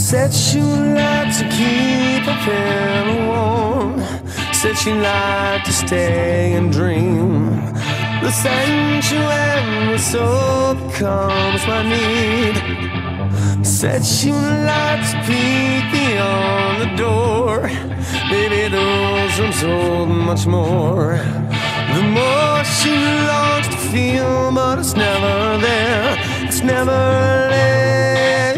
Said she would like to keep her pillow warm. Said she'd like to stay and dream. The sanctuary so becomes my need. Said she would like to peek beyond the door. Baby, those rooms hold much more. The more she longs to feel, but it's never there. It's never there,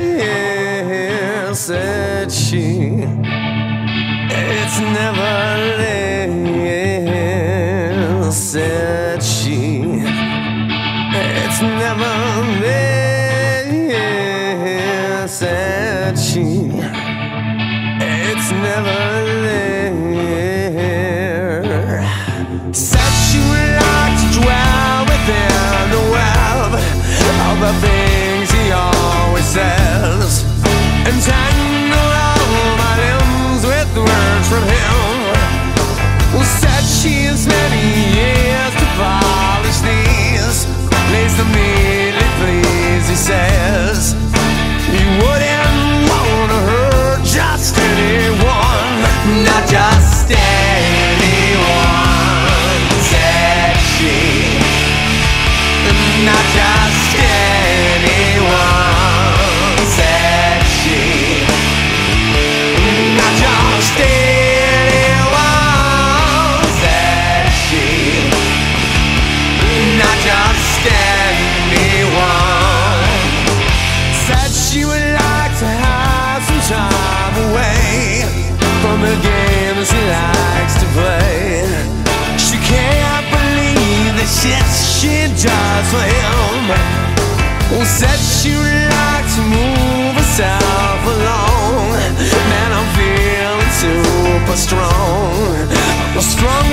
said she. It's never there, said she. It's never there, said she. It's never there. Said she would like to dwell within the web of the things he always says, and tangle all my limbs with words from him. Well, said she has many years to polish these. Lays them neatly, please, he says. He wouldn't want to hurt just anyone, not just anyone, said she. Not just anyone, said she. Not just anyone, said she. Not just anyone. Said she would like to have some time away from the games she likes to play. She can't believe the shit she does for him. Well, said she would like to move herself along. Man, I'm feeling super strong. Strong